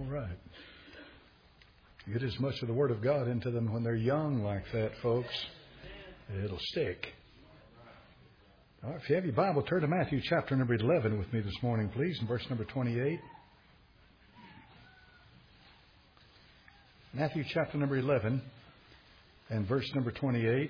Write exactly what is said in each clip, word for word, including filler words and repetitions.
right. Get as much of the Word of God into them when they're young like that, folks. It'll stick. All right, if you have your Bible, turn to Matthew chapter number eleven with me this morning, please, in verse number twenty-eight. Matthew chapter number eleven and verse number twenty-eight.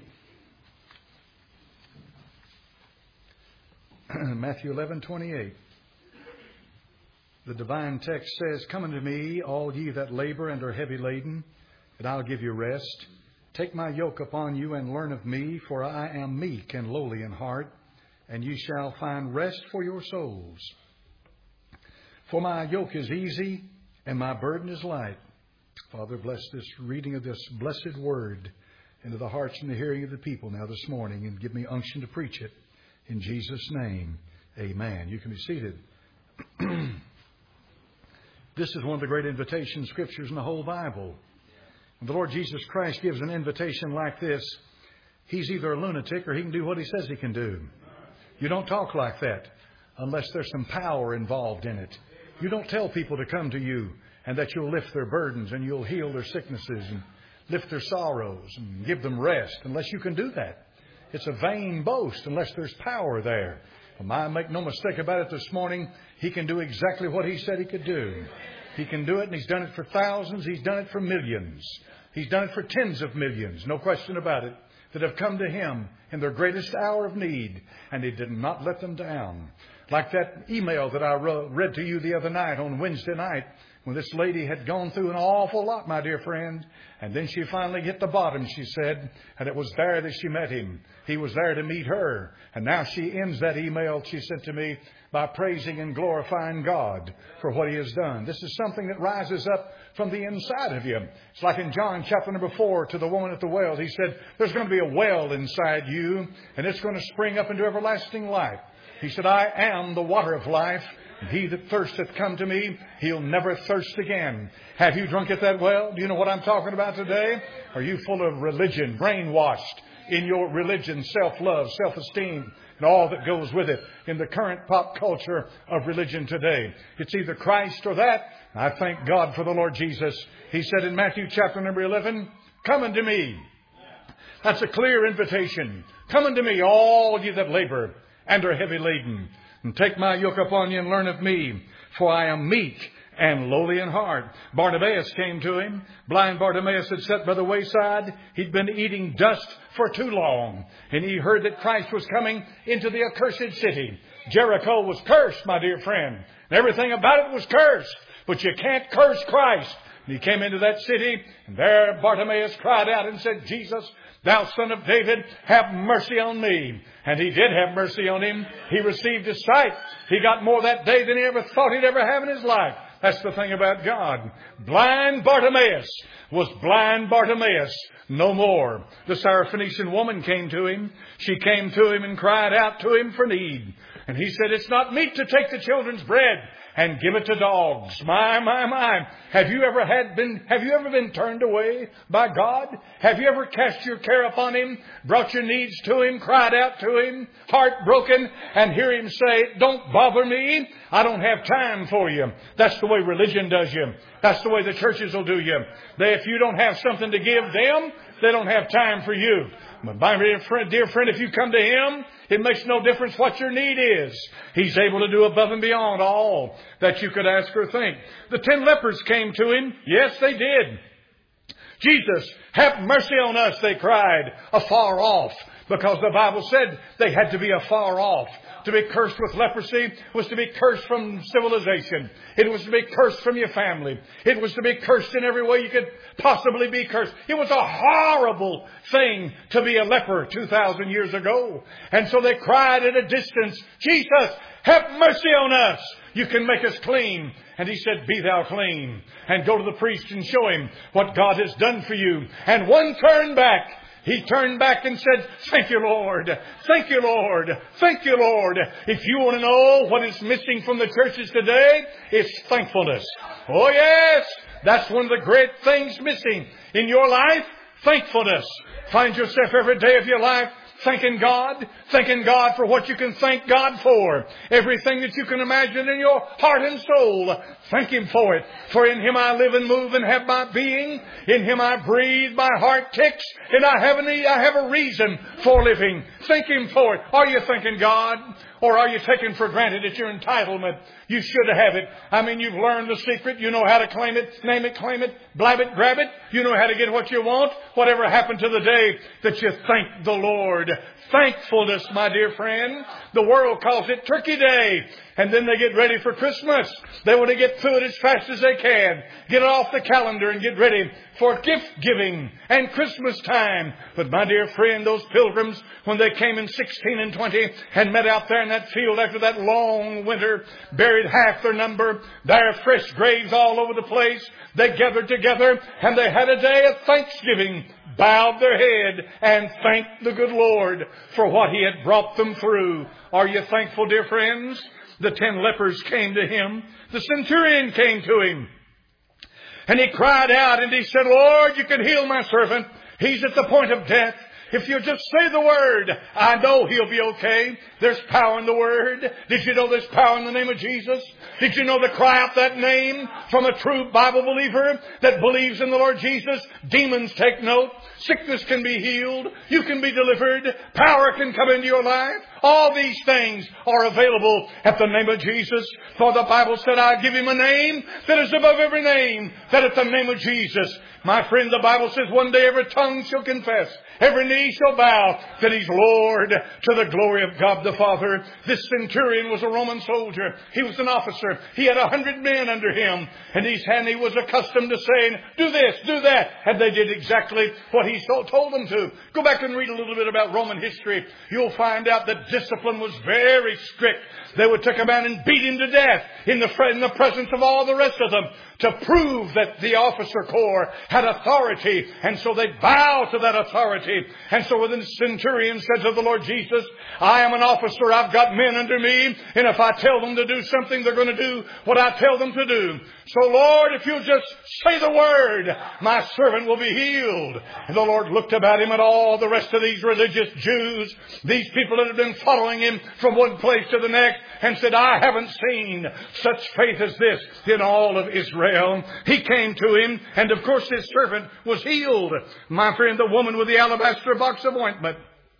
Matthew eleven, twenty-eight. The divine text says, "Come unto me, all ye that labor and are heavy laden, and I'll give you rest. Take my yoke upon you and learn of me, for I am meek and lowly in heart, and ye shall find rest for your souls. For my yoke is easy and my burden is light." Father, bless this reading of this blessed word into the hearts and the hearing of the people now this morning, and give me unction to preach it. In Jesus' name, amen. You can be seated. This is one of the great invitation scriptures in the whole Bible. When the Lord Jesus Christ gives an invitation like this, He's either a lunatic or He can do what He says He can do. You don't talk like that unless there's some power involved in it. You don't tell people to come to you and that you'll lift their burdens and you'll heal their sicknesses and lift their sorrows and give them rest unless you can do that. It's a vain boast unless there's power there. Well, I make no mistake about it this morning. He can do exactly what He said He could do. He can do it, and He's done it for thousands. He's done it for millions. He's done it for tens of millions, no question about it, that have come to Him in their greatest hour of need, and He did not let them down. Like that email that I read to you the other night on Wednesday night, when this lady had gone through an awful lot, my dear friend, and then she finally hit the bottom, she said, and it was there that she met Him. He was there to meet her. And now she ends that email she sent to me by praising and glorifying God for what He has done. This is something that rises up from the inside of you. It's like in John chapter number four to the woman at the well. He said, there's going to be a well inside you, and it's going to spring up into everlasting life. He said, I am the water of life. And he that thirsteth come to me, he'll never thirst again. Have you drunk at that well? Do you know what I'm talking about today? Are you full of religion, brainwashed in your religion, self-love, self-esteem, and all that goes with it in the current pop culture of religion today? It's either Christ or that. I thank God for the Lord Jesus. He said in Matthew chapter number eleven, "Come unto me." That's a clear invitation. "Come unto me, all ye that labor and are heavy laden, and take my yoke upon you and learn of me, for I am meek and lowly in heart." Bartimaeus came to Him. Blind Bartimaeus had sat by the wayside. He'd been eating dust for too long. And he heard that Christ was coming into the accursed city. Jericho was cursed, my dear friend. And everything about it was cursed. But you can't curse Christ. And he came into that city, and there Bartimaeus cried out and said, "Jesus, Thou Son of David, have mercy on me." And He did have mercy on him. He received his sight. He got more that day than he ever thought he'd ever have in his life. That's the thing about God. Blind Bartimaeus was blind Bartimaeus no more. The Syrophoenician woman came to Him. She came to Him and cried out to Him for need. And He said, "It's not meet to take the children's bread and give it to dogs." My, my, my. Have you ever had been, have you ever been turned away by God? Have you ever cast your care upon Him, brought your needs to Him, cried out to Him, heartbroken, and hear Him say, "Don't bother me. I don't have time for you." That's the way religion does you. That's the way the churches will do you. They, if you don't have something to give them, they don't have time for you. But my dear friend, dear friend, if you come to Him, it makes no difference what your need is. He's able to do above and beyond all that you could ask or think. The ten lepers came to Him. Yes, they did. "Jesus, have mercy on us," they cried, afar off. Because the Bible said they had to be afar off. To be cursed with leprosy was to be cursed from civilization. It was to be cursed from your family. It was to be cursed in every way you could possibly be cursed. It was a horrible thing to be a leper two thousand years ago. And so they cried at a distance, "Jesus, have mercy on us. You can make us clean." And He said, "Be thou clean." And go to the priest and show him what God has done for you. And one turned back. He turned back and said, "Thank you, Lord. Thank you, Lord. Thank you, Lord." If you want to know what is missing from the churches today, it's thankfulness. Oh, yes. That's one of the great things missing in your life. Thankfulness. Find yourself every day of your life thanking God, thanking God for what you can thank God for. Everything that you can imagine in your heart and soul, thank Him for it. For in Him I live and move and have my being. In Him I breathe, my heart kicks, and I have, any, I have a reason for living. Thank Him for it. Are you thanking God? Or are you taking for granted it's your entitlement? You should have it. I mean, you've learned the secret. You know how to claim it, name it, claim it, blab it, grab it. You know how to get what you want. Whatever happened to the day that you thank the Lord? Thankfulness, my dear friend. The world calls it Turkey Day. And then they get ready for Christmas. They want to get through it as fast as they can. Get it off the calendar and get ready for gift giving and Christmas time. But my dear friend, those pilgrims, when they came in sixteen and twenty and met out there in that field after that long winter, buried half their number, there are fresh graves all over the place. They gathered together and they had a day of thanksgiving, bowed their head and thanked the good Lord for what He had brought them through. Are you thankful, dear friends? The ten lepers came to Him. The centurion came to Him. And he cried out and he said, Lord, you can heal my servant. He's at the point of death. If you just say the word, I know he'll be okay. There's power in the word. Did you know there's power in the name of Jesus? Did you know to cry out that name from a true Bible believer that believes in the Lord Jesus? Demons take note. Sickness can be healed. You can be delivered. Power can come into your life. All these things are available at the name of Jesus. For the Bible said, I give Him a name that is above every name, that at the name of Jesus. My friend, the Bible says one day every tongue shall confess, every knee shall bow that He's Lord, to the glory of God the Father. This centurion was a Roman soldier. He was an officer. He had a hundred men under him. And he, and he was accustomed to saying, do this, do that. And they did exactly what he told them to. Go back and read a little bit about Roman history. You'll find out that discipline was very strict. They would take a man and beat him to death in the, in the presence of all the rest of them to prove that the officer corps had authority. And so they bow to that authority. And so when the centurion said to the Lord Jesus, I am an officer. I've got men under me. And if I tell them to do something, they're going to do what I tell them to do. So Lord, if you'll just say the word, my servant will be healed. And the Lord looked about Him at all the rest of these religious Jews, these people that had been following Him from one place to the next, and said, I haven't seen such faith as this in all of Israel. He came to Him, and of course His servant was healed. My friend, the woman with the alabaster box of ointment,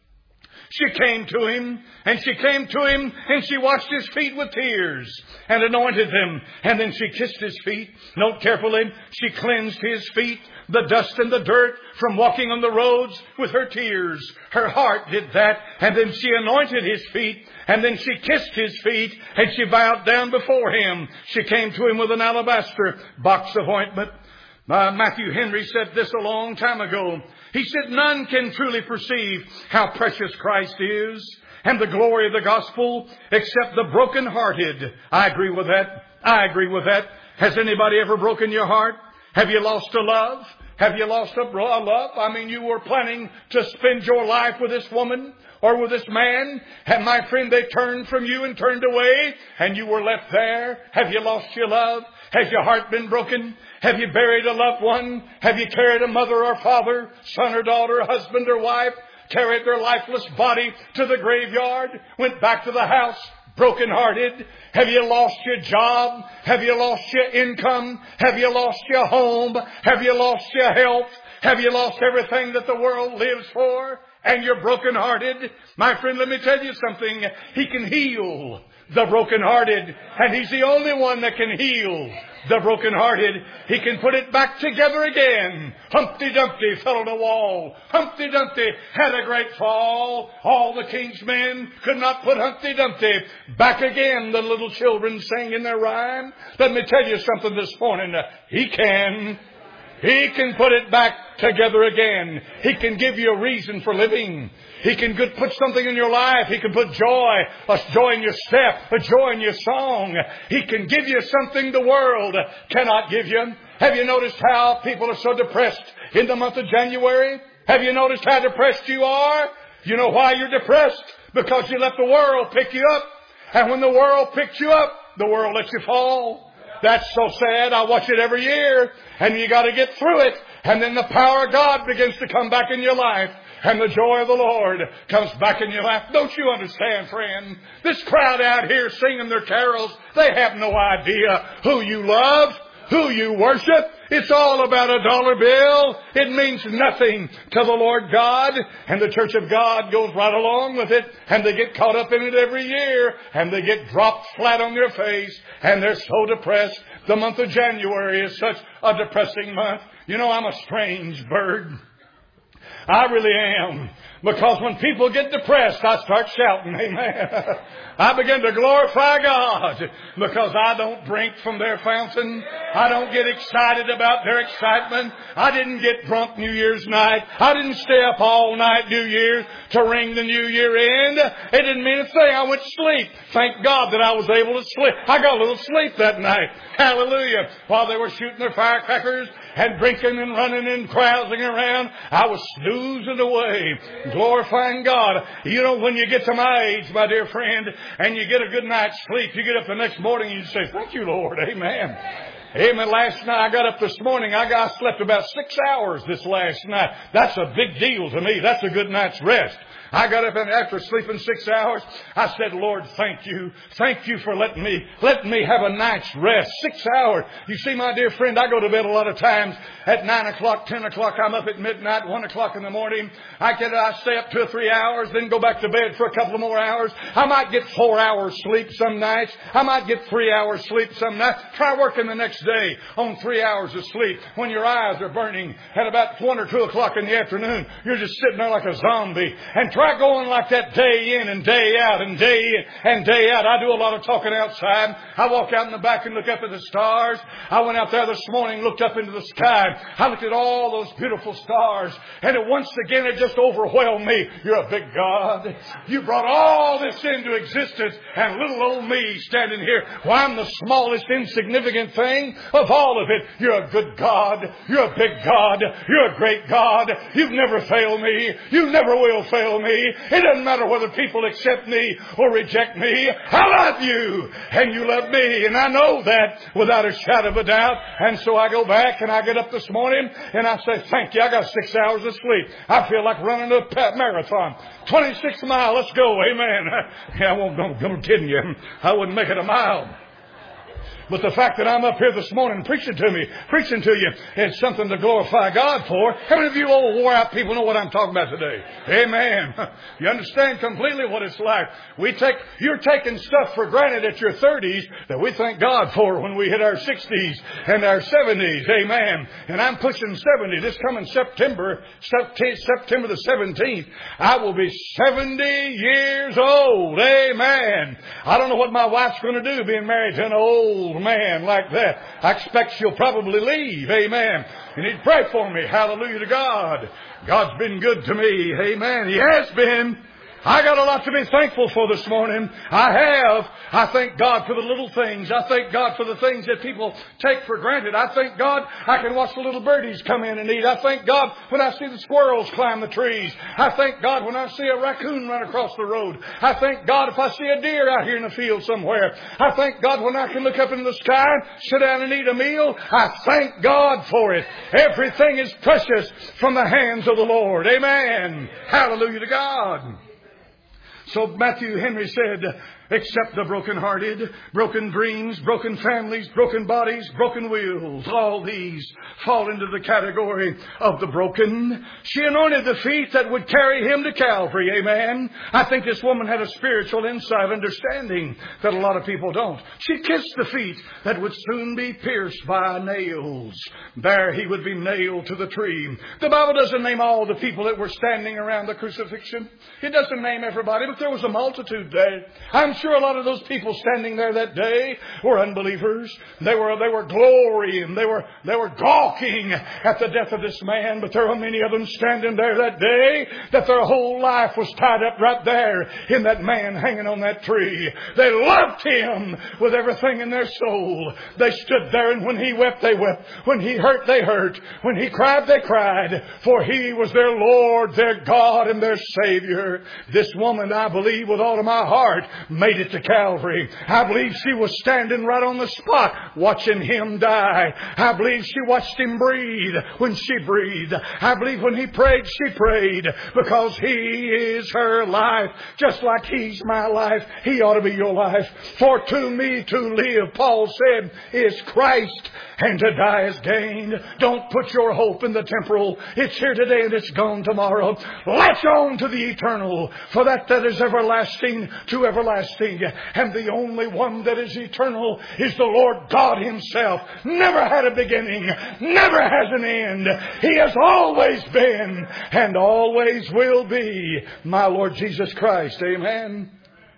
she came to Him, and she came to Him, and she washed His feet with tears, and anointed them, and then she kissed His feet. Note carefully, she cleansed His feet, the dust and the dirt from walking on the roads with her tears. Her heart did that, and then she anointed His feet, and then she kissed His feet, and she bowed down before Him. She came to Him with an alabaster box of ointment. Uh, Matthew Henry said this a long time ago. He said, none can truly perceive how precious Christ is and the glory of the gospel except the broken-hearted. I agree with that. I agree with that. Has anybody ever broken your heart? Have you lost a love? Have you lost a love? I mean, you were planning to spend your life with this woman or with this man, and my friend, they turned from you and turned away, and you were left there. Have you lost your love? Has your heart been broken? Have you buried a loved one? Have you carried a mother or father, son or daughter, husband or wife, carried their lifeless body to the graveyard, went back to the house, broken-hearted? Have you lost your job? Have you lost your income? Have you lost your home? Have you lost your health? Have you lost everything that the world lives for? And you're broken-hearted? My friend, let me tell you something. He can heal the broken-hearted, and He's the only one that can heal the broken-hearted. He can put it back together again. Humpty Dumpty fell on a wall. Humpty Dumpty had a great fall. All the king's men could not put Humpty Dumpty back again. The little children sang in their rhyme. Let me tell you something this morning. He can. He can put it back together again. He can give you a reason for living. He can put something in your life. He can put joy, a joy in your step, a joy in your song. He can give you something the world cannot give you. Have you noticed how people are so depressed in the month of January? Have you noticed how depressed you are? You know why you're depressed? Because you let the world pick you up. And when the world picks you up, the world lets you fall. That's so sad. I watch it every year. And you got to get through it. And then the power of God begins to come back in your life. and the joy of the Lord comes back in your life. Don't you understand, friend? This crowd out here singing their carols, they have no idea who you love, who you worship. It's all about a dollar bill. It means nothing to the Lord God. And the church of God goes right along with it. And they get caught up in it every year. And they get dropped flat on their face. And they're so depressed. The month of January is such a depressing month. You know, I'm a strange bird. I really am. Because when people get depressed, I start shouting, amen. I begin to glorify God because I don't drink from their fountain. I don't get excited about their excitement. I didn't get drunk New Year's night. I didn't stay up all night New Year's to ring the New Year in. It didn't mean a thing. I went to sleep. Thank God that I was able to sleep. I got a little sleep that night. Hallelujah. While they were shooting their firecrackers and drinking and running and carousing around, I was snoozing away, glorifying God. You know, when you get to my age, my dear friend, and you get a good night's sleep, you get up the next morning and you say, thank you, Lord. Amen. Amen. Last night I got up this morning. I got I slept about six hours this last night. That's a big deal to me. That's a good night's rest. I got up and after sleeping six hours, I said, Lord, thank you. Thank you for letting me, letting me have a night's rest. Six hours. You see, my dear friend, I go to bed a lot of times at nine o'clock, ten o'clock. I'm up at midnight, one o'clock in the morning. I get, I stay up two or three hours, then go back to bed for a couple of more hours. I might get four hours sleep some nights. I might get three hours sleep some nights. Try working the next day on three hours of sleep when your eyes are burning at about one or two o'clock in the afternoon. You're just sitting there like a zombie. And try going like that day in and day out and day in and day out. I do a lot of talking outside. I walk out in the back and look up at the stars. I went out there this morning, looked up into the sky. I looked at all those beautiful stars. And it, once again, it just overwhelmed me. You're a big God. You brought all this into existence. And little old me standing here. Well, I'm the smallest insignificant thing of all of it. You're a good God. You're a big God. You're a great God. You've never failed me. You never will fail me. It doesn't matter whether people accept me or reject me. I love you and you love me. And I know that without a shadow of a doubt. And so I go back and I get up this morning and I say, thank you. I got six hours of sleep. I feel like running a marathon. twenty-six miles. Let's go. Amen. Yeah, I won't, I'm, I'm kidding you. I wouldn't make it a mile. But the fact that I'm up here this morning preaching to me, preaching to you, is something to glorify God for. How many of you old wore out people know what I'm talking about today? Amen. You understand completely what it's like. We take, you're taking stuff for granted at your thirties that we thank God for when we hit our sixties and our seventies. Amen. And I'm pushing seventy. This coming September, September the seventeenth, I will be seventy years old. Amen. I don't know what my wife's going to do being married to an old man like that. I expect she'll probably leave. Amen. You need to pray for me. Hallelujah to God. God's been good to me. Amen. He has been. I got a lot to be thankful for this morning. I have. I thank God for the little things. I thank God for the things that people take for granted. I thank God I can watch the little birdies come in and eat. I thank God when I see the squirrels climb the trees. I thank God when I see a raccoon run across the road. I thank God if I see a deer out here in the field somewhere. I thank God when I can look up into the sky, sit down and eat a meal. I thank God for it. Everything is precious from the hands of the Lord. Amen. Hallelujah to God. So Matthew Henry said, except the broken-hearted, broken dreams, broken families, broken bodies, broken wills, all these fall into the category of the broken. She anointed the feet that would carry him to Calvary. Amen. I think this woman had a spiritual insight, understanding that a lot of people don't. She kissed the feet that would soon be pierced by nails. There he would be nailed to the tree. The Bible doesn't name all the people that were standing around the crucifixion. It doesn't name everybody, but there was a multitude there. I'm sure a lot of those people standing there that day were unbelievers. They were, they were glorying. They were, they were gawking at the death of this man. But there were many of them standing there that day that their whole life was tied up right there in that man hanging on that tree. They loved him with everything in their soul. They stood there, and when he wept, they wept. When he hurt, they hurt. When he cried, they cried. For he was their Lord, their God, and their Savior. This woman, I believe with all of my heart, made it to Calvary. I believe she was standing right on the spot watching Him die. I believe she watched Him breathe when she breathed. I believe when He prayed, she prayed, because He is her life. Just like He's my life, He ought to be your life. For to me to live, Paul said, is Christ, and to die is gain. Don't put your hope in the temporal. It's here today and it's gone tomorrow. Latch on to the eternal, for that that is everlasting to everlasting. And the only one that is eternal is the Lord God Himself. Never had a beginning, never has an end. He has always been and always will be my Lord Jesus Christ. Amen.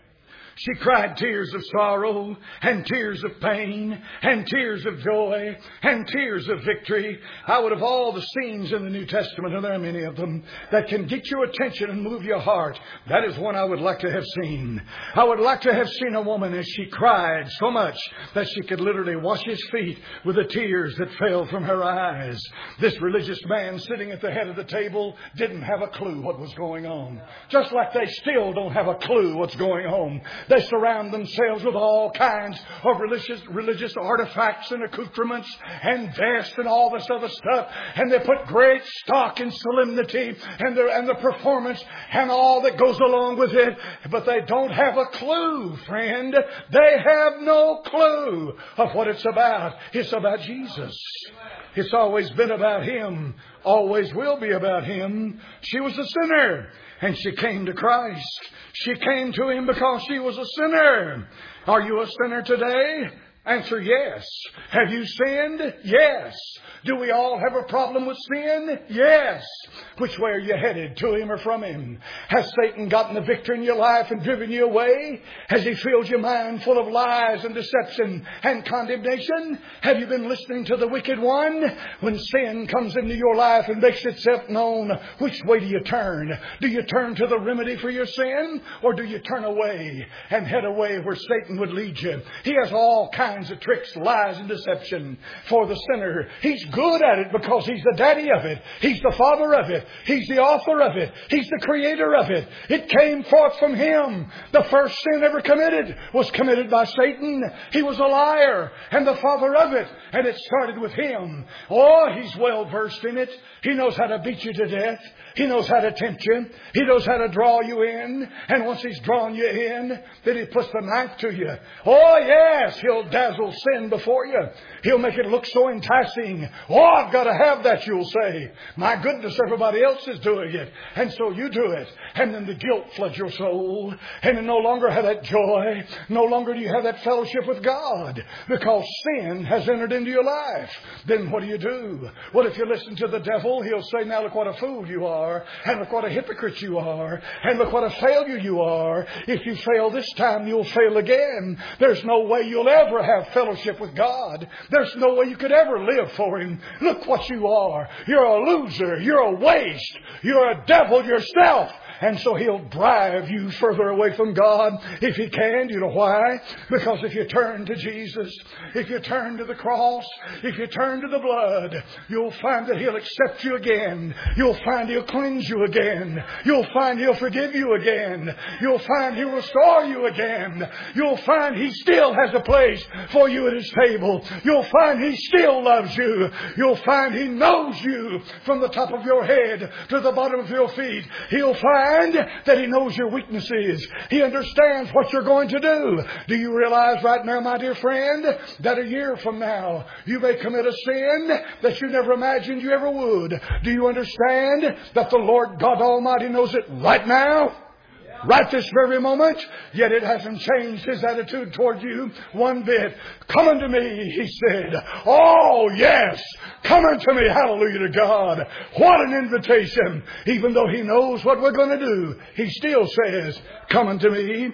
She cried tears of sorrow and tears of pain and tears of joy and tears of victory. Out of all the scenes in the New Testament, and there are many of them, that can get your attention and move your heart, that is one I would like to have seen. I would like to have seen a woman as she cried so much that she could literally wash His feet with the tears that fell from her eyes. This religious man sitting at the head of the table didn't have a clue what was going on. Just like they still don't have a clue what's going on. They surround themselves with all kinds of religious religious artifacts and accoutrements and vests and all this other stuff. And they put great stock in solemnity and the, and the performance and all that goes along with it. But they don't have a clue, friend. They have no clue of what it's about. It's about Jesus. It's always been about Him. Always will be about Him. She was a sinner, and she came to Christ. She came to Him because she was a sinner. Are you a sinner today? Answer, yes. Have you sinned? Yes. Do we all have a problem with sin? Yes. Which way are you headed? To Him or from Him? Has Satan gotten the victory in your life and driven you away? Has he filled your mind full of lies and deception and condemnation? Have you been listening to the wicked one? When sin comes into your life and makes itself known, which way do you turn? Do you turn to the remedy for your sin? Or do you turn away and head away where Satan would lead you? He has all kinds of tricks, lies, and deception for the sinner. He's good at it because He's the daddy of it. He's the father of it. He's the author of it. He's the creator of it. It came forth from Him. The first sin ever committed was committed by Satan. He was a liar and the father of it. And it started with him. Oh, he's well versed in it. He knows how to beat you to death. He knows how to tempt you. He knows how to draw you in. And once He's drawn you in, then He puts the knife to you. Oh, yes, He'll dazzle sin before you. He'll make it look so enticing. Oh, I've got to have that, you'll say. My goodness, everybody else is doing it. And so you do it. And then the guilt floods your soul. And you no longer have that joy. No longer do you have that fellowship with God. Because sin has entered into your life. Then what do you do? Well, if you listen to the devil, he'll say, now look what a fool you are. And look what a hypocrite you are. And look what a failure you are. If you fail this time, you'll fail again. There's no way you'll ever have fellowship with God. There's no way you could ever live for Him. Look what you are. You're a loser. You're a waste. You're a devil yourself. And so He'll drive you further away from God if He can. You know why? Because if you turn to Jesus, if you turn to the cross, if you turn to the blood, you'll find that He'll accept you again. You'll find He'll cleanse you again. You'll find He'll forgive you again. You'll find He'll restore you again. You'll find He still has a place for you at His table. You'll find He still loves you. You'll find He knows you from the top of your head to the bottom of your feet. He'll find that He knows your weaknesses. He understands what you're going to do. Do you realize right now, my dear friend, that a year from now you may commit a sin that you never imagined you ever would? Do you understand that the Lord God Almighty knows it right now? Right this very moment, yet it hasn't changed His attitude toward you one bit. Come unto me, He said. Oh, yes. Come unto me. Hallelujah to God. What an invitation. Even though He knows what we're going to do, He still says, come unto me.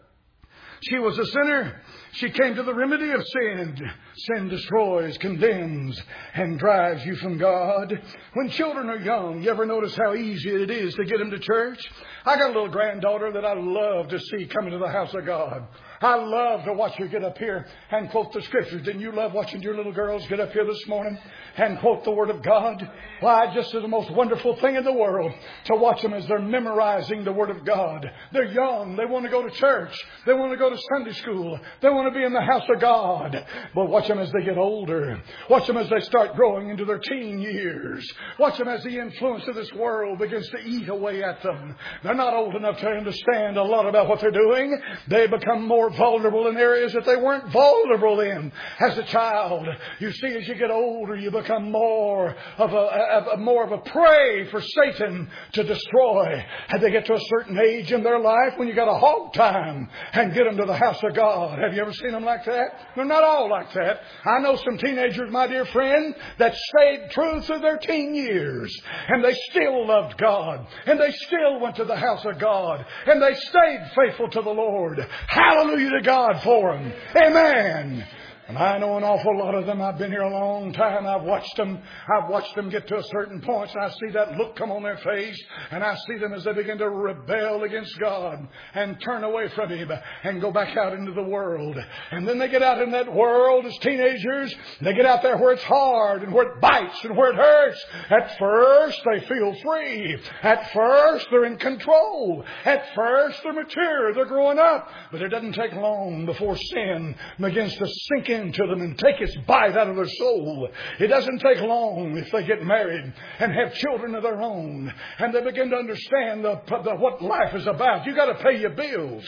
She was a sinner. She came to the remedy of sin. Sin destroys, condemns, and drives you from God. When children are young, you ever notice how easy it is to get them to church? I got a little granddaughter that I love to see coming to the house of God. I love to watch you get up here and quote the Scriptures. Didn't you love watching your little girls get up here this morning and quote the Word of God? Why, just is the most wonderful thing in the world to watch them as they're memorizing the Word of God. They're young. They want to go to church. They want to go to Sunday school. They want to be in the house of God. But watch them as they get older. Watch them as they start growing into their teen years. Watch them as the influence of this world begins to eat away at them. They're not old enough to understand a lot about what they're doing. They become more vulnerable in areas that they weren't vulnerable in as a child. You see, as you get older, you become more of a, of a more of a prey for Satan to destroy. And they get to a certain age in their life when you got a hog time and get them to the house of God. Have you ever seen them like that? They're not all like that. I know some teenagers, my dear friend, that stayed true through their teen years, and they still loved God, and they still went to the house of God, and they stayed faithful to the Lord. Hallelujah to God for them. Amen. And I know an awful lot of them. I've been here a long time. I've watched them. I've watched them get to a certain point. And I see that look come on their face. And I see them as they begin to rebel against God and turn away from Him and go back out into the world. And then they get out in that world as teenagers. They get out there where it's hard and where it bites and where it hurts. At first, they feel free. At first, they're in control. At first, they're mature. They're growing up. But it doesn't take long before sin begins to sink in into them and take its bite out of their soul. It doesn't take long if they get married and have children of their own and they begin to understand the, the, what life is about. You got to pay your bills.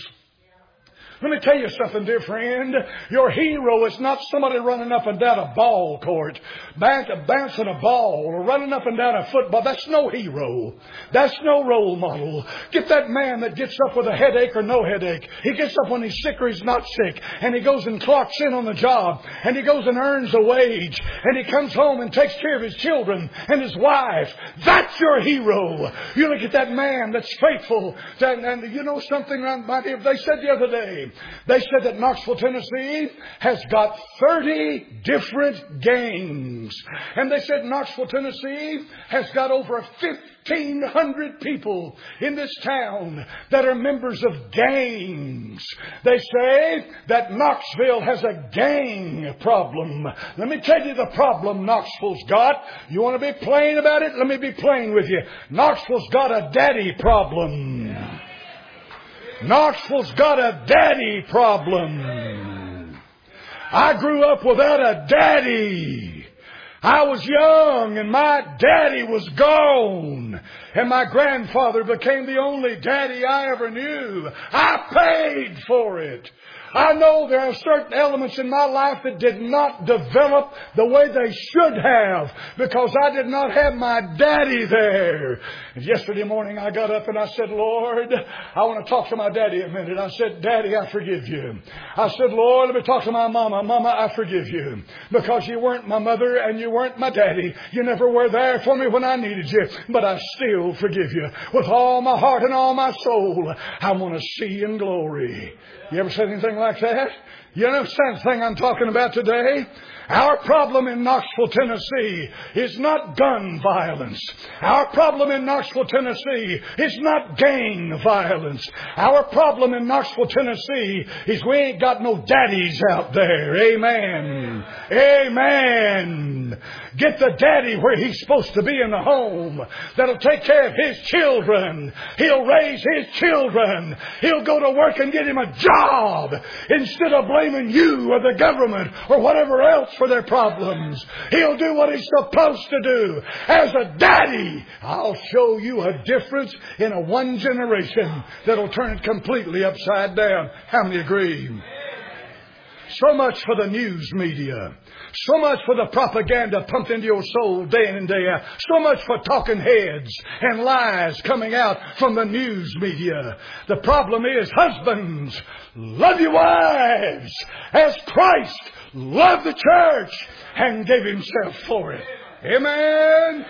Let me tell you something, dear friend. Your hero is not somebody running up and down a ball court, bouncing a ball, or running up and down a football. That's no hero. That's no role model. Get that man that gets up with a headache or no headache. He gets up when he's sick or he's not sick. And he goes and clocks in on the job. And he goes and earns a wage. And he comes home and takes care of his children and his wife. That's your hero. You look at that man that's faithful. And, and you know something, my dear, they said the other day, they said that Knoxville, Tennessee has got thirty different gangs. And they said Knoxville, Tennessee has got over fifteen hundred people in this town that are members of gangs. They say that Knoxville has a gang problem. Let me tell you the problem Knoxville's got. You want to be plain about it? Let me be plain with you. Knoxville's got a daddy problem. Yeah. Knoxville's got a daddy problem. I grew up without a daddy. I was young and my daddy was gone. And my grandfather became the only daddy I ever knew. I paid for it. I know there are certain elements in my life that did not develop the way they should have because I did not have my daddy there. And yesterday morning I got up and I said, Lord, I want to talk to my daddy a minute. I said, Daddy, I forgive you. I said, Lord, let me talk to my mama. Mama, I forgive you because you weren't my mother and you weren't my daddy. You never were there for me when I needed you, but I still forgive you. With all my heart and all my soul, I want to see you in glory. You ever said anything like that? You understand the thing I'm talking about today? Our problem in Knoxville, Tennessee is not gun violence. Our problem in Knoxville, Tennessee is not gang violence. Our problem in Knoxville, Tennessee is we ain't got no daddies out there. Amen. Amen. Get the daddy where he's supposed to be in the home. That'll take care of his children. He'll raise his children. He'll go to work and get him a job instead of blaming you or the government or whatever else for their problems. He'll do what he's supposed to do. As a daddy, I'll show you a difference in a one generation that'll turn it completely upside down. How many agree? So much for the news media. So much for the propaganda pumped into your soul day in and day out. So much for talking heads and lies coming out from the news media. The problem is, husbands, love your wives as Christ loved the church and gave himself for it. Amen.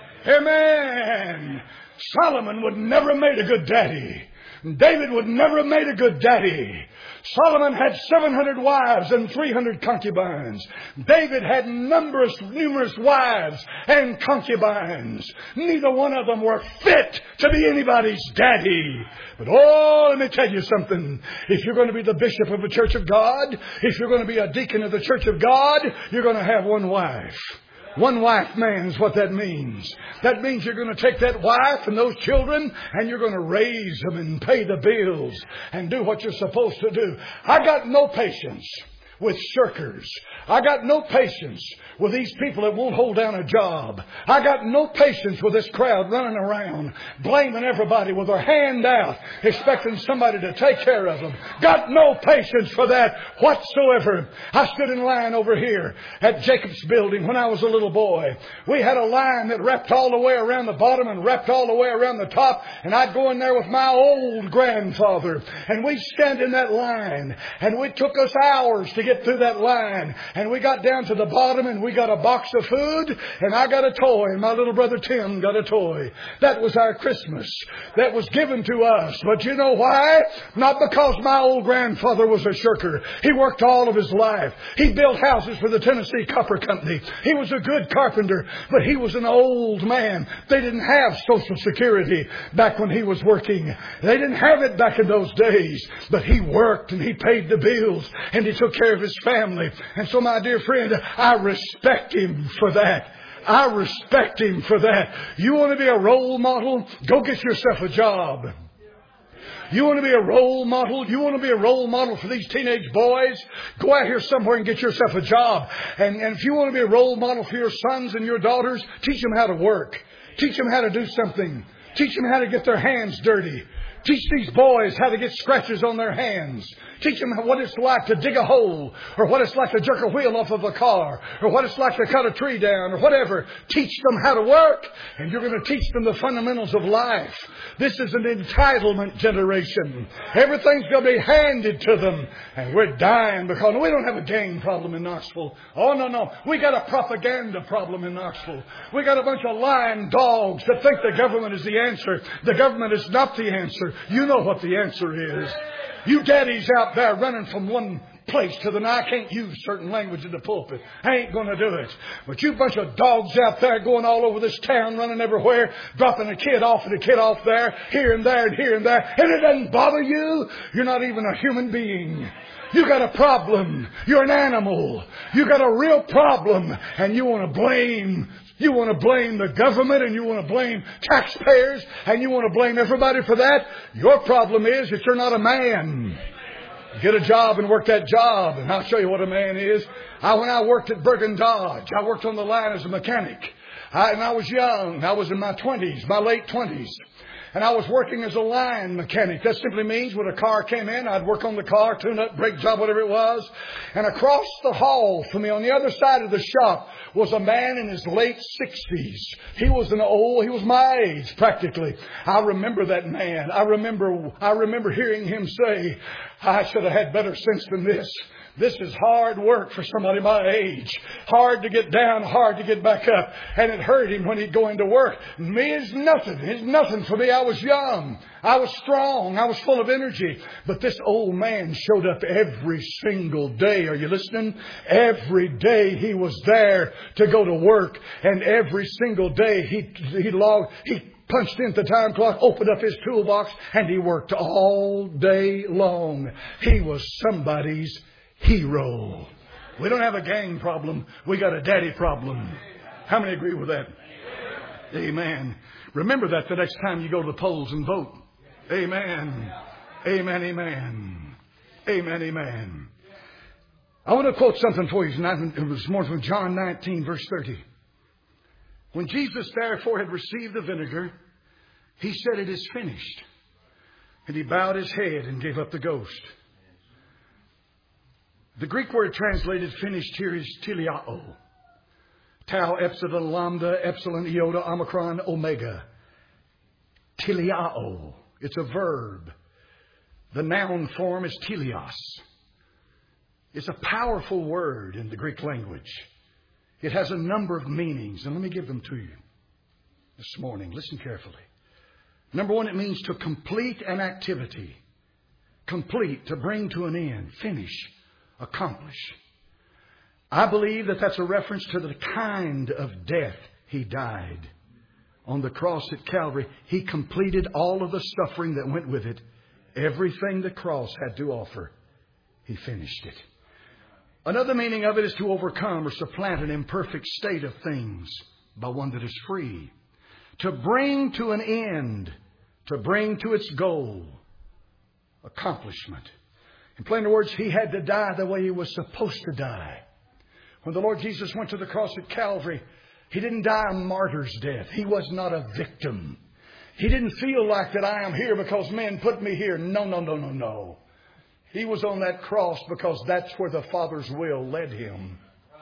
Amen. Solomon would never have made a good daddy. David would never have made a good daddy. Solomon had seven hundred wives and three hundred concubines. David had numerous, numerous wives and concubines. Neither one of them were fit to be anybody's daddy. But oh, let me tell you something. If you're going to be the bishop of the church of God, if you're going to be a deacon of the church of God, you're going to have one wife. One wife man is what that means. That means you're going to take that wife and those children and you're going to raise them and pay the bills and do what you're supposed to do. I got no patience with shirkers. I got no patience with these people that won't hold down a job. I got no patience with this crowd running around, blaming everybody with their hand out, expecting somebody to take care of them. Got no patience for that whatsoever. I stood in line over here at Jacob's building when I was a little boy. We had a line that wrapped all the way around the bottom and wrapped all the way around the top, and I'd go in there with my old grandfather, and we'd stand in that line, and it took us hours to get through that line, and we got down to the bottom and we got a box of food and I got a toy and my little brother Tim got a toy. That was our Christmas. That was given to us. But you know why? Not because my old grandfather was a shirker. He worked all of his life. He built houses for the Tennessee Copper Company. He was a good carpenter, but he was an old man. They didn't have Social Security back when he was working. They didn't have it back in those days, but he worked and he paid the bills and he took care of his family. And so, my dear friend, I respect him for that. I respect him for that. You want to be a role model? Go get yourself a job. You want to be a role model? You want to be a role model for these teenage boys? Go out here somewhere and get yourself a job. And, and if you want to be a role model for your sons and your daughters, teach them how to work. Teach them how to do something. Teach them how to get their hands dirty. Teach these boys how to get scratches on their hands. Teach them what it's like to dig a hole, or what it's like to jerk a wheel off of a car, or what it's like to cut a tree down, or whatever. Teach them how to work, and you're going to teach them the fundamentals of life. This is an entitlement generation. Everything's going to be handed to them, and we're dying because we don't have a gang problem in Knoxville. Oh, no, no. We got a propaganda problem in Knoxville. We got a bunch of lying dogs that think the government is the answer. The government is not the answer. You know what the answer is. You daddies out there running from one place to the next. I can't use certain language in the pulpit. I ain't going to do it. But you bunch of dogs out there going all over this town, running everywhere, dropping a kid off and a kid off there, here and there and here and there, and it doesn't bother you. You're not even a human being. You got a problem. You're an animal. You got a real problem, and you want to blame You want to blame the government, and you want to blame taxpayers, and you want to blame everybody for that. Your problem is that you're not a man. Get a job and work that job, and I'll show you what a man is. I, when I worked at Bergen Dodge, I worked on the line as a mechanic. I, and I was young. I was in my twenties, my late twenties. And I was working as a line mechanic. That simply means when a car came in, I'd work on the car, tune up, brake job, whatever it was. And across the hall from me, on the other side of the shop, was a man in his late sixties. He was an old, he was my age practically. I remember that man. I remember, I remember hearing him say, I should have had better sense than this. This is hard work for somebody my age. Hard to get down, hard to get back up. And it hurt him when he'd go into work. Me is nothing. It's nothing for me. I was young. I was strong. I was full of energy. But this old man showed up every single day. Are you listening? Every day he was there to go to work. And every single day he, he logged, he punched in the time clock, opened up his toolbox, and he worked all day long. He was somebody's hero. We don't have a gang problem. We got a daddy problem. How many agree with that? Amen. Remember that the next time you go to the polls and vote. Amen. Amen. Amen. Amen. Amen. I want to quote something for you tonight. It was more from John nineteen, verse thirty. When Jesus therefore had received the vinegar, he said, "It is finished." And he bowed his head and gave up the ghost. The Greek word translated finished here is teleao. Tau, epsilon, lambda, epsilon, iota, omicron, omega. Teleao. It's a verb. The noun form is teleos. It's a powerful word in the Greek language. It has a number of meanings, and let me give them to you this morning. Listen carefully. Number one, it means to complete an activity. complete, to bring to an end, finish, accomplish. I believe that that's a reference to the kind of death He died. On the cross at Calvary, He completed all of the suffering that went with it. Everything the cross had to offer, He finished it. Another meaning of it is to overcome or supplant an imperfect state of things by one that is free. To bring to an end, to bring to its goal, accomplishment. In plain words, He had to die the way He was supposed to die. When the Lord Jesus went to the cross at Calvary, He didn't die a martyr's death. He was not a victim. He didn't feel like that I am here because men put me here. No, no, no, no, no. He was on that cross because that's where the Father's will led Him.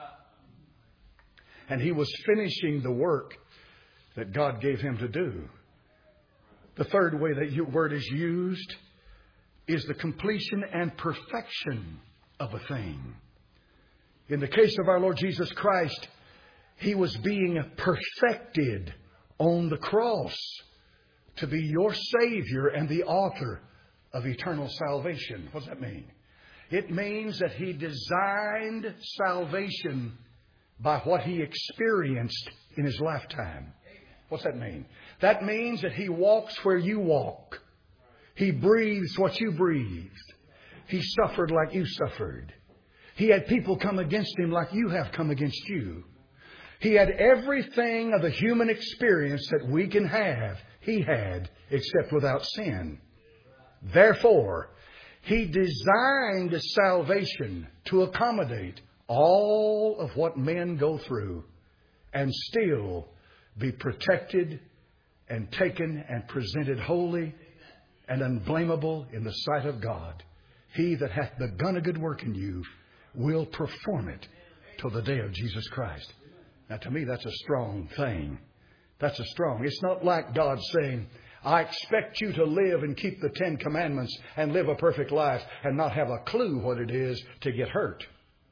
And He was finishing the work that God gave Him to do. The third way that your word is used is the completion and perfection of a thing. In the case of our Lord Jesus Christ, He was being perfected on the cross to be your Savior and the author of eternal salvation. What does that mean? It means that He designed salvation by what He experienced in His lifetime. What's that mean? That means that He walks where you walk. He breathes what you breathed. He suffered like you suffered. He had people come against Him like you have come against you. He had everything of the human experience that we can have. He had, except without sin. Therefore, He designed salvation to accommodate all of what men go through and still be protected and taken and presented holy and unblameable in the sight of God. He that hath begun a good work in you will perform it till the day of Jesus Christ. Now, to me, that's a strong thing. That's a strong. It's not like God saying, I expect you to live and keep the Ten Commandments and live a perfect life and not have a clue what it is to get hurt.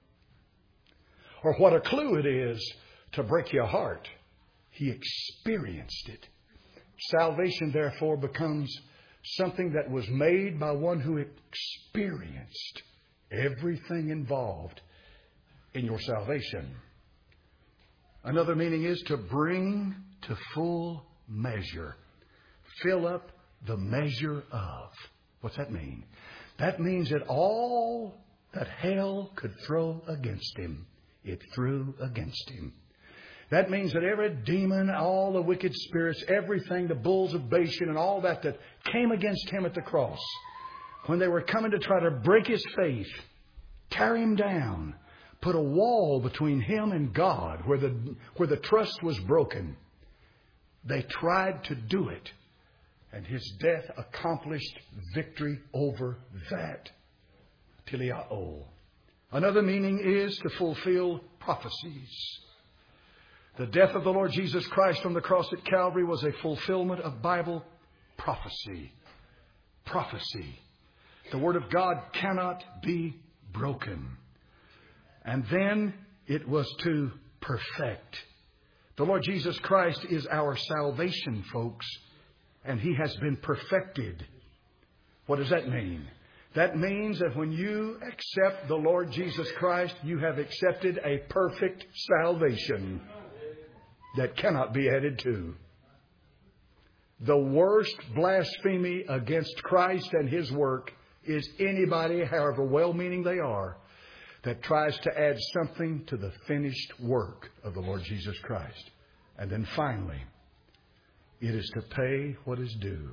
Or what a clue it is to break your heart. He experienced it. Salvation, therefore, becomes something that was made by one who experienced everything involved in your salvation. Another meaning is to bring to full measure. Fill up the measure of. What's that mean? That means that all that hell could throw against Him, it threw against Him. That means that every demon, all the wicked spirits, everything, the bulls of Bashan and all that that came against Him at the cross, when they were coming to try to break His faith, tear Him down, put a wall between Him and God where the, where the trust was broken, they tried to do it. And His death accomplished victory over that. Teleao. Another meaning is to fulfill prophecies. The death of the Lord Jesus Christ on the cross at Calvary was a fulfillment of Bible prophecy. Prophecy. The Word of God cannot be broken. And then it was to perfect. The Lord Jesus Christ is our salvation, folks. And He has been perfected. What does that mean? That means that when you accept the Lord Jesus Christ, you have accepted a perfect salvation that cannot be added to. The worst blasphemy against Christ and His work is anybody, however well-meaning they are, that tries to add something to the finished work of the Lord Jesus Christ. And then finally, it is to pay what is due.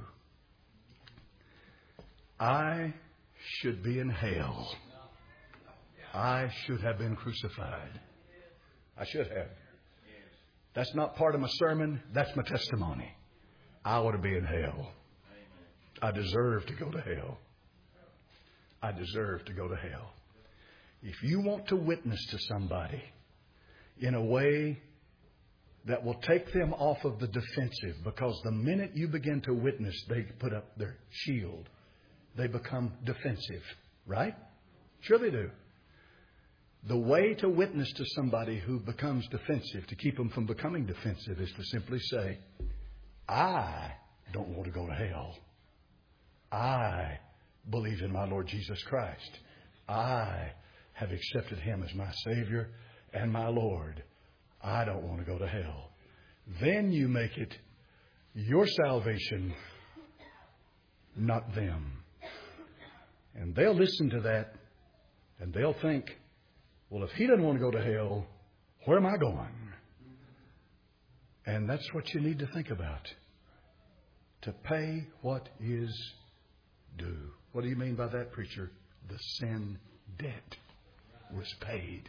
I should be in hell. I should have been crucified. I should have. That's not part of my sermon. That's my testimony. I ought to be in hell. I deserve to go to hell. I deserve to go to hell. If you want to witness to somebody in a way that will take them off of the defensive, because the minute you begin to witness, they put up their shield. They become defensive, right? Sure they do. The way to witness to somebody who becomes defensive, to keep them from becoming defensive, is to simply say, I don't want to go to hell. I believe in my Lord Jesus Christ. I have accepted Him as my Savior and my Lord. I don't want to go to hell. Then you make it your salvation, not them. And they'll listen to that and they'll think, well, if he doesn't want to go to hell, where am I going? And that's what you need to think about. To pay what is due. What do you mean by that, preacher? The sin debt was paid.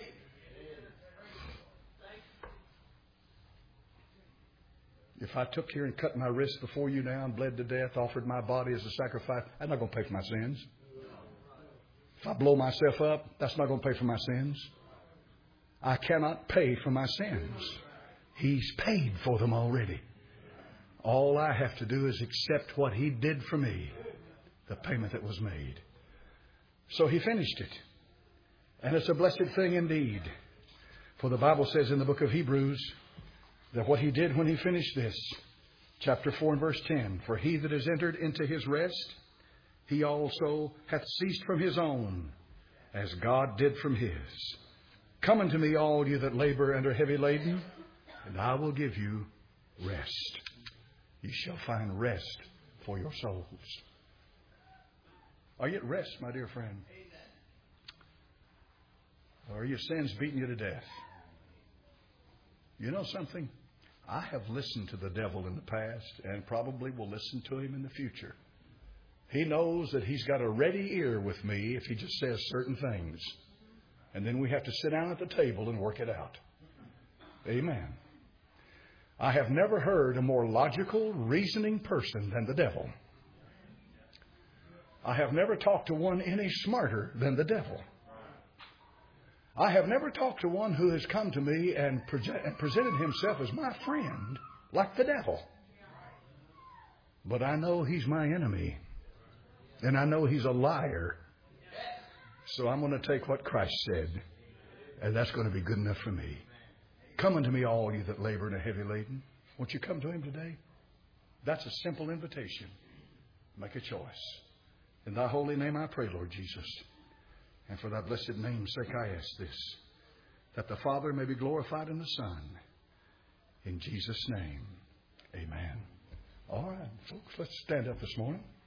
If I took here and cut my wrist before you now and bled to death, offered my body as a sacrifice, I'm not going to pay for my sins. If I blow myself up, that's not going to pay for my sins. I cannot pay for my sins. He's paid for them already. All I have to do is accept what He did for me, the payment that was made. So He finished it. And it's a blessed thing indeed. For the Bible says in the book of Hebrews that what He did when He finished this, chapter four and verse ten, for he that is entered into His rest, he also hath ceased from his own, as God did from His. Come unto me, all you that labor and are heavy laden, and I will give you rest. You shall find rest for your souls. Are you at rest, my dear friend? Or are your sins beating you to death? You know something? I have listened to the devil in the past and probably will listen to him in the future. He knows that he's got a ready ear with me if he just says certain things. And then we have to sit down at the table and work it out. Amen. I have never heard a more logical, reasoning person than the devil. I have never talked to one any smarter than the devil. I have never talked to one who has come to me and presented himself as my friend like the devil. But I know he's my enemy. And I know he's a liar. So I'm going to take what Christ said. And that's going to be good enough for me. Come unto me, all you that labor and are heavy laden. Won't you come to Him today? That's a simple invitation. Make a choice. In Thy holy name I pray, Lord Jesus. And for Thy blessed name's sake I ask this, that the Father may be glorified in the Son. In Jesus' name, amen. All right, folks, let's stand up this morning.